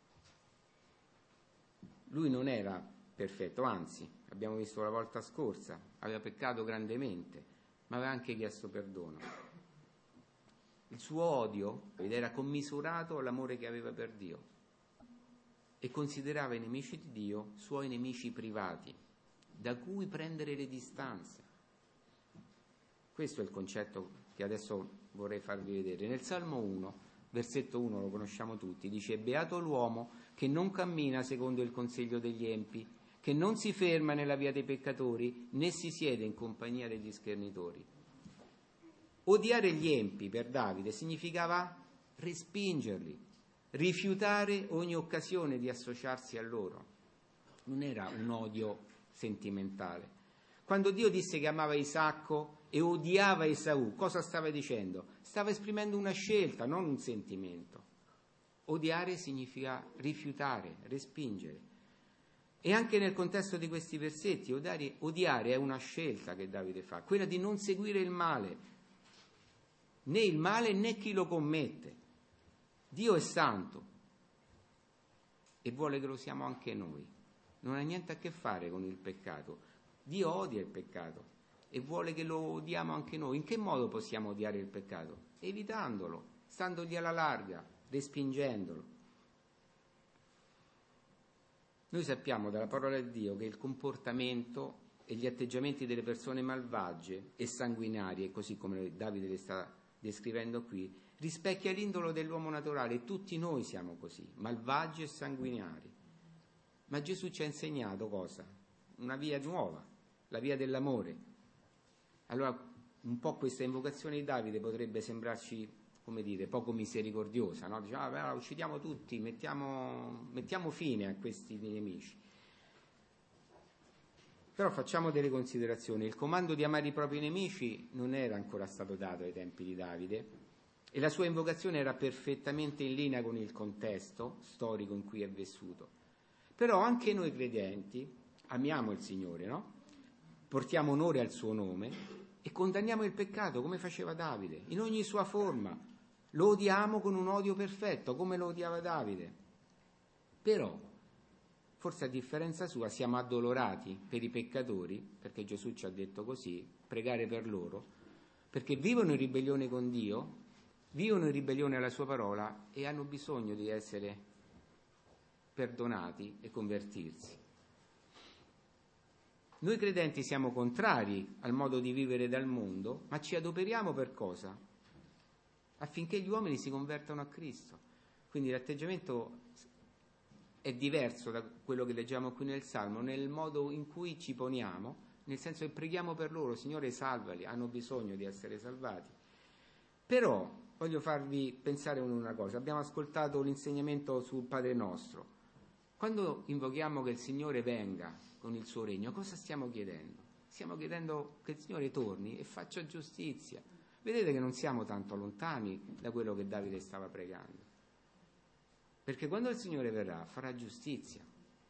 Speaker 1: Lui non era perfetto, anzi, abbiamo visto la volta scorsa, aveva peccato grandemente, ma aveva anche chiesto perdono. Il suo odio era commisurato all'amore che aveva per Dio e considerava i nemici di Dio suoi nemici privati, da cui prendere le distanze. Questo è il concetto che adesso vorrei farvi vedere. Nel Salmo 1, versetto 1, lo conosciamo tutti, dice: beato l'uomo che non cammina secondo il consiglio degli empi, che non si ferma nella via dei peccatori, né si siede in compagnia degli schernitori. Odiare gli empi per Davide significava respingerli, rifiutare ogni occasione di associarsi a loro. Non era un odio sentimentale. Quando Dio disse che amava Isacco e odiava Esaù, cosa stava dicendo? Stava esprimendo una scelta, non un sentimento. Odiare significa rifiutare, respingere. E anche nel contesto di questi versetti, odiare è una scelta che Davide fa, quella di non seguire il male, né il male né chi lo commette. Dio è santo e vuole che lo siamo anche noi. Non ha niente a che fare con il peccato. Dio odia il peccato e vuole che lo odiamo anche noi. In che modo possiamo odiare il peccato? Evitandolo, standogli alla larga, respingendolo. Noi sappiamo dalla parola di Dio che il comportamento e gli atteggiamenti delle persone malvagie e sanguinarie, così come Davide le sta descrivendo qui, rispecchia l'indolo dell'uomo naturale. Tutti noi siamo così, malvagi e sanguinari. Ma Gesù ci ha insegnato cosa? Una via nuova, la via dell'amore. Allora un po' questa invocazione di Davide potrebbe sembrarci, come dire, poco misericordiosa, no? Diciamo, uccidiamo tutti, mettiamo fine a questi nemici. Però facciamo delle considerazioni. Il comando di amare i propri nemici non era ancora stato dato ai tempi di Davide, e la sua invocazione era perfettamente in linea con il contesto storico in cui è vissuto. Però anche noi credenti amiamo il Signore, no? Portiamo onore al suo nome e condanniamo il peccato come faceva Davide, in ogni sua forma. Lo odiamo con un odio perfetto, come lo odiava Davide. Però, forse a differenza sua, siamo addolorati per i peccatori, perché Gesù ci ha detto così, pregare per loro, perché vivono in ribellione con Dio, vivono in ribellione alla sua parola e hanno bisogno di essere perdonati e convertirsi. Noi credenti siamo contrari al modo di vivere dal mondo, ma ci adoperiamo per cosa? Affinché gli uomini si convertano a Cristo. Quindi l'atteggiamento è diverso da quello che leggiamo qui nel Salmo, nel modo in cui ci poniamo, nel senso che preghiamo per loro, Signore salvali, hanno bisogno di essere salvati. Però voglio farvi pensare una cosa, abbiamo ascoltato l'insegnamento sul Padre Nostro. Quando invochiamo che il Signore venga con il suo regno, cosa stiamo chiedendo? Stiamo chiedendo che il Signore torni e faccia giustizia. Vedete che non siamo tanto lontani da quello che Davide stava pregando. Perché quando il Signore verrà, farà giustizia.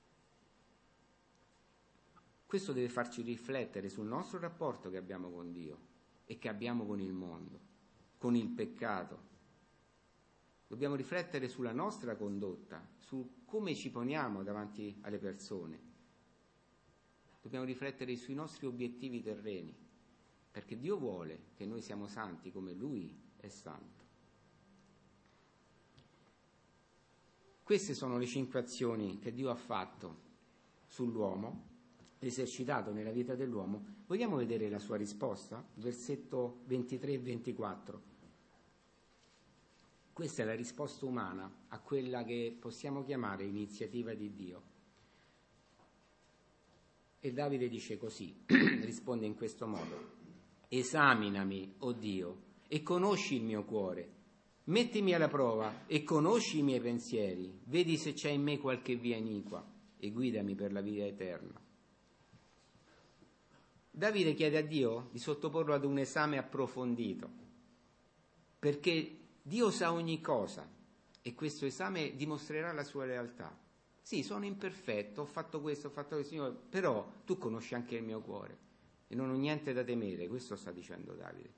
Speaker 1: Questo deve farci riflettere sul nostro rapporto che abbiamo con Dio e che abbiamo con il mondo, con il peccato. Dobbiamo riflettere sulla nostra condotta, su come ci poniamo davanti alle persone. Dobbiamo riflettere sui nostri obiettivi terreni, perché Dio vuole che noi siamo santi come Lui è santo. Queste sono le 5 azioni che Dio ha fatto sull'uomo, esercitato nella vita dell'uomo. Vogliamo vedere la sua risposta? Versetto 23 e 24. Questa è la risposta umana a quella che possiamo chiamare iniziativa di Dio. E Davide dice così, risponde in questo modo: esaminami, o Dio, e conosci il mio cuore. Mettimi alla prova e conosci i miei pensieri. Vedi se c'è in me qualche via iniqua e guidami per la vita eterna. Davide chiede a Dio di sottoporlo ad un esame approfondito, perché Dio sa ogni cosa e questo esame dimostrerà la sua lealtà. Sì, sono imperfetto, ho fatto questo, Signore, però tu conosci anche il mio cuore e non ho niente da temere, questo sta dicendo Davide.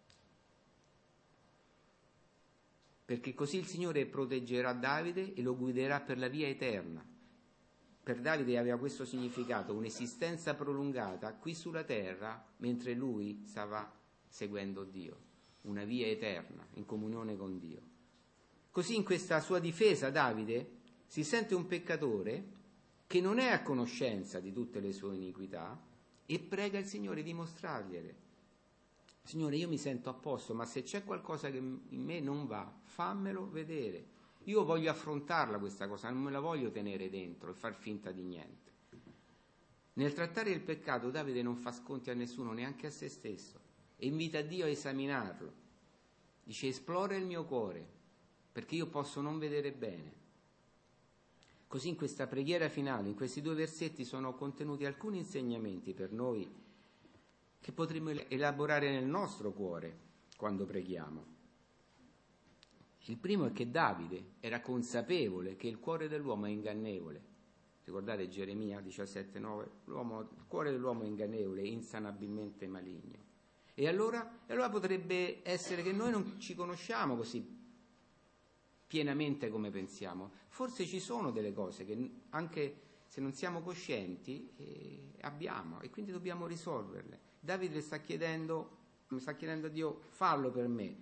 Speaker 1: Perché così il Signore proteggerà Davide e lo guiderà per la via eterna. Per Davide aveva questo significato, un'esistenza prolungata qui sulla terra mentre lui stava seguendo Dio, una via eterna in comunione con Dio. Così in questa sua difesa Davide si sente un peccatore che non è a conoscenza di tutte le sue iniquità e prega il Signore di mostrargliele. Signore, io mi sento a posto, ma se c'è qualcosa che in me non va, fammelo vedere. Io voglio affrontarla questa cosa, non me la voglio tenere dentro e far finta di niente. Nel trattare il peccato Davide non fa sconti a nessuno, neanche a se stesso, e invita Dio a esaminarlo. Dice: esplora il mio cuore, perché io posso non vedere bene. Così in questa preghiera finale, in questi 2 versetti, sono contenuti alcuni insegnamenti per noi che potremmo elaborare nel nostro cuore quando preghiamo. Il primo è che Davide era consapevole che il cuore dell'uomo è ingannevole. Ricordate Geremia 17,9? Il cuore dell'uomo è ingannevole, insanabilmente maligno. E allora potrebbe essere che noi non ci conosciamo così pienamente come pensiamo. Forse ci sono delle cose che anche se non siamo coscienti abbiamo e quindi dobbiamo risolverle. Davide sta chiedendo a Dio: fallo per me.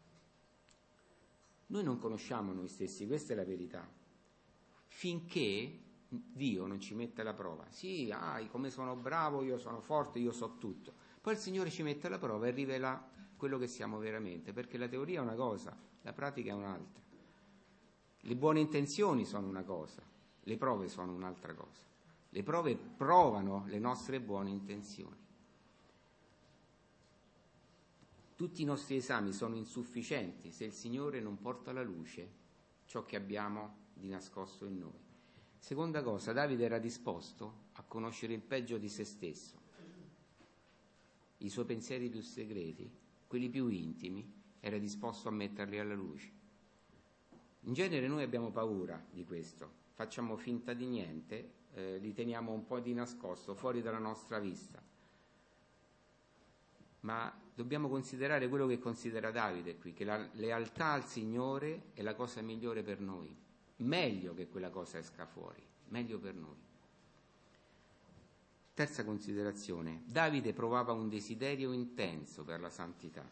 Speaker 1: Noi non conosciamo noi stessi, questa è la verità, finché Dio non ci mette alla prova. Sì, come sono bravo, io sono forte, io so tutto. Poi il Signore ci mette alla prova e rivela quello che siamo veramente, perché la teoria è una cosa, la pratica è un'altra. Le buone intenzioni sono una cosa, le prove sono un'altra cosa. Le prove provano le nostre buone intenzioni. Tutti i nostri esami sono insufficienti se il Signore non porta alla luce ciò che abbiamo di nascosto in noi. Seconda cosa, Davide era disposto a conoscere il peggio di se stesso, i suoi pensieri più segreti, quelli più intimi, era disposto a metterli alla luce. In genere noi abbiamo paura di questo, facciamo finta di niente, li teniamo un po' di nascosto, fuori dalla nostra vista. Ma dobbiamo considerare quello che considera Davide qui, che la lealtà al Signore è la cosa migliore per noi, meglio che quella cosa esca fuori, meglio per noi. Terza considerazione, Davide provava un desiderio intenso per la santità.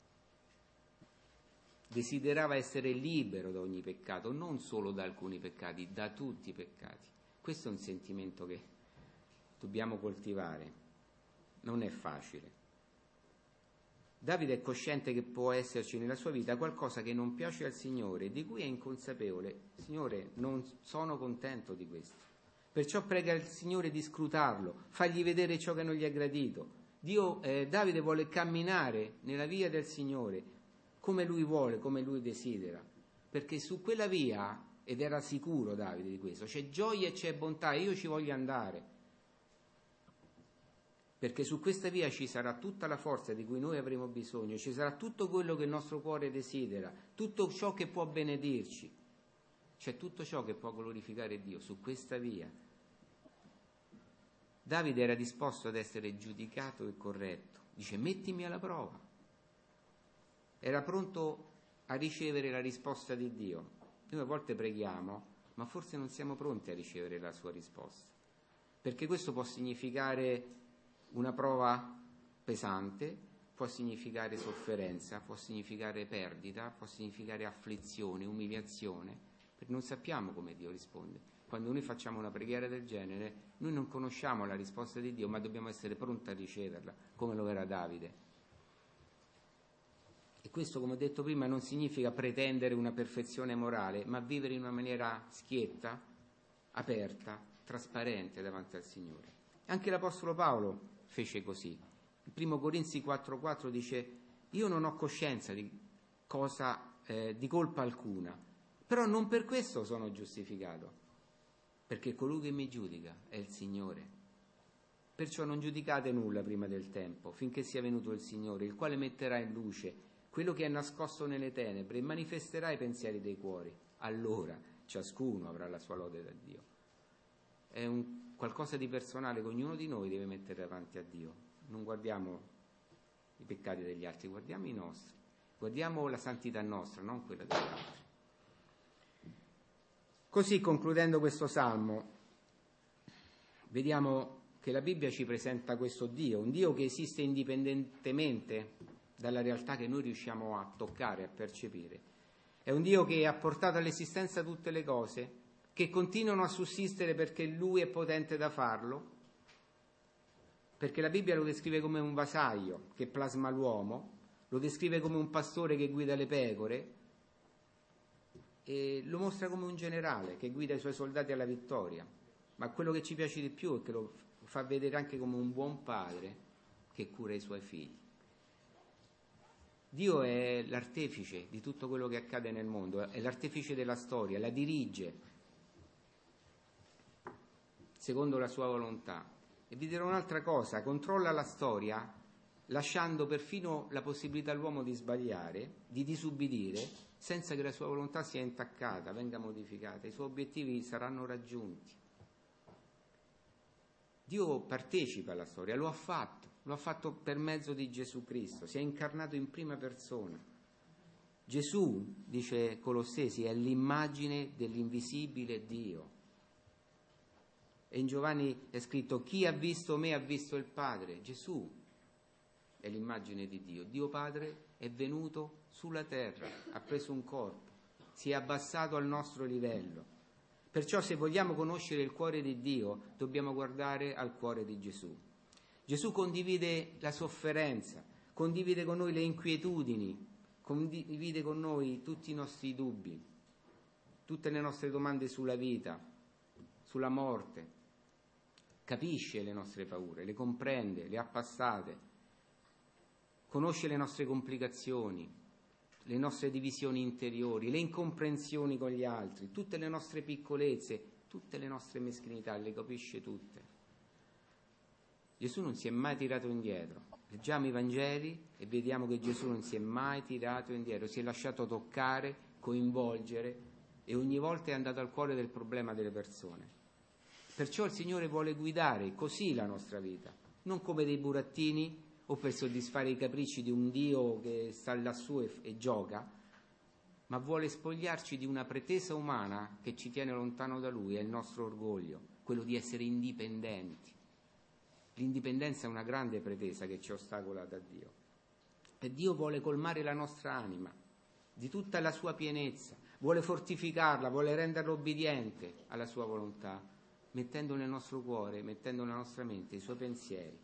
Speaker 1: Desiderava essere libero da ogni peccato, non solo da alcuni peccati, da tutti i peccati. Questo è un sentimento che dobbiamo coltivare, non è facile. Davide è cosciente che può esserci nella sua vita qualcosa che non piace al Signore, di cui è inconsapevole. Signore, non sono contento di questo. Perciò prega il Signore di scrutarlo, fargli vedere ciò che non gli è gradito. Davide vuole camminare nella via del Signore, come lui vuole, come lui desidera, perché su quella via, ed era sicuro Davide di questo, c'è gioia e c'è bontà, e io ci voglio andare, perché su questa via ci sarà tutta la forza di cui noi avremo bisogno, ci sarà tutto quello che il nostro cuore desidera, tutto ciò che può benedirci, c'è tutto ciò che può glorificare Dio su questa via. Davide era disposto ad essere giudicato e corretto, dice mettimi alla prova. Era pronto a ricevere la risposta di Dio. Noi a volte preghiamo, ma forse non siamo pronti a ricevere la sua risposta, perché questo può significare una prova pesante, può significare sofferenza, può significare perdita, può significare afflizione, umiliazione, perché non sappiamo come Dio risponde. Quando noi facciamo una preghiera del genere, noi non conosciamo la risposta di Dio, ma dobbiamo essere pronti a riceverla, come lo era Davide. E questo, come ho detto prima, non significa pretendere una perfezione morale, ma vivere in una maniera schietta, aperta, trasparente davanti al Signore. Anche l'Apostolo Paolo fece così. In 1 Corinzi 4,4 dice: io non ho coscienza di colpa alcuna, però non per questo sono giustificato, perché colui che mi giudica è il Signore. Perciò non giudicate nulla prima del tempo, finché sia venuto il Signore, il quale metterà in luce quello che è nascosto nelle tenebre e manifesterà i pensieri dei cuori. Allora ciascuno avrà la sua lode da Dio. È qualcosa di personale che ognuno di noi deve mettere davanti a Dio. Non guardiamo i peccati degli altri, guardiamo i nostri. Guardiamo la santità nostra, non quella degli altri. Così, concludendo questo salmo, vediamo che la Bibbia ci presenta questo Dio, un Dio che esiste indipendentemente dalla realtà che noi riusciamo a toccare, a percepire. È un Dio che ha portato all'esistenza tutte le cose, che continuano a sussistere perché Lui è potente da farlo, perché la Bibbia lo descrive come un vasaio che plasma l'uomo, lo descrive come un pastore che guida le pecore e lo mostra come un generale che guida i suoi soldati alla vittoria. Ma quello che ci piace di più è che lo fa vedere anche come un buon padre che cura i suoi figli. Dio è l'artefice di tutto quello che accade nel mondo, è l'artefice della storia, la dirige secondo la sua volontà. E vi dirò un'altra cosa, controlla la storia lasciando perfino la possibilità all'uomo di sbagliare, di disubbidire, senza che la sua volontà sia intaccata, venga modificata, i suoi obiettivi saranno raggiunti. Dio partecipa alla storia, lo ha fatto per mezzo di Gesù Cristo, si è incarnato in prima persona. Gesù, dice Colossesi, è l'immagine dell'invisibile Dio. E in Giovanni è scritto: chi ha visto me ha visto il Padre. Gesù è l'immagine di Dio. Dio Padre è venuto sulla terra, ha preso un corpo, si è abbassato al nostro livello. Perciò, se vogliamo conoscere il cuore di Dio, dobbiamo guardare al cuore di Gesù. Gesù condivide la sofferenza, condivide con noi le inquietudini, condivide con noi tutti i nostri dubbi, tutte le nostre domande sulla vita, sulla morte. Capisce le nostre paure, le comprende, le ha passate, conosce le nostre complicazioni, le nostre divisioni interiori, le incomprensioni con gli altri, tutte le nostre piccolezze, tutte le nostre meschinità, le capisce tutte. Gesù non si è mai tirato indietro. Leggiamo i Vangeli e vediamo che Gesù non si è mai tirato indietro, si è lasciato toccare, coinvolgere e ogni volta è andato al cuore del problema delle persone. Perciò il Signore vuole guidare così la nostra vita, non come dei burattini o per soddisfare i capricci di un Dio che sta lassù e gioca, ma vuole spogliarci di una pretesa umana che ci tiene lontano da Lui, è il nostro orgoglio, quello di essere indipendenti. L'indipendenza è una grande pretesa che ci ostacola da Dio. E Dio vuole colmare la nostra anima di tutta la sua pienezza, vuole fortificarla, vuole renderla obbediente alla sua volontà, mettendo nel nostro cuore, mettendo nella nostra mente i suoi pensieri.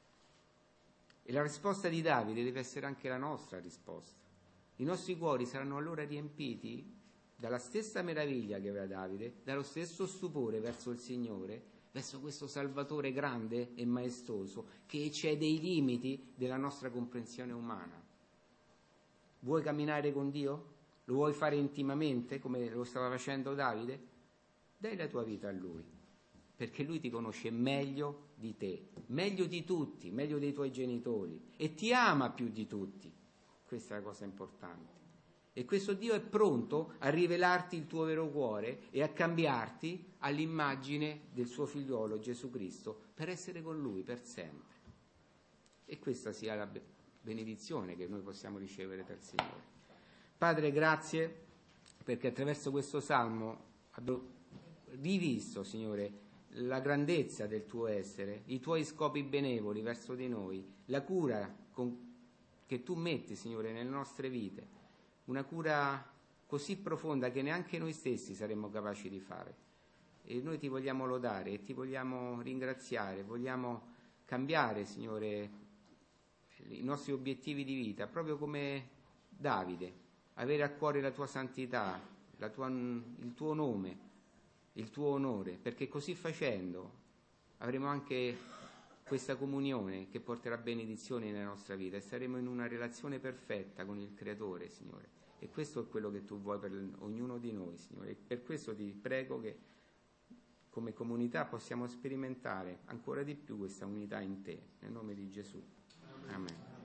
Speaker 1: E la risposta di Davide deve essere anche la nostra risposta. I nostri cuori saranno allora riempiti dalla stessa meraviglia che aveva Davide, dallo stesso stupore verso il Signore, verso questo Salvatore grande e maestoso che eccede i limiti della nostra comprensione umana. Vuoi camminare con Dio? Lo vuoi fare intimamente come lo stava facendo Davide? Dai la tua vita a Lui, perché Lui ti conosce meglio di te, meglio di tutti, meglio dei tuoi genitori e ti ama più di tutti. Questa è la cosa importante. E questo Dio è pronto a rivelarti il tuo vero cuore e a cambiarti all'immagine del suo figliolo Gesù Cristo per essere con Lui per sempre. E questa sia la benedizione che noi possiamo ricevere dal Signore. Padre, grazie perché attraverso questo Salmo abbiamo rivisto, Signore, la grandezza del tuo essere, i tuoi scopi benevoli verso di noi, la cura che tu metti, Signore, nelle nostre vite. Una cura così profonda che neanche noi stessi saremmo capaci di fare. E noi ti vogliamo lodare e ti vogliamo ringraziare, vogliamo cambiare, Signore, i nostri obiettivi di vita, proprio come Davide, avere a cuore la tua santità, il tuo nome, il tuo onore, perché così facendo avremo anche questa comunione che porterà benedizioni nella nostra vita e saremo in una relazione perfetta con il Creatore, Signore. E questo è quello che tu vuoi per ognuno di noi, Signore. E per questo ti prego che come comunità possiamo sperimentare ancora di più questa unità in te, nel nome di Gesù. Amen.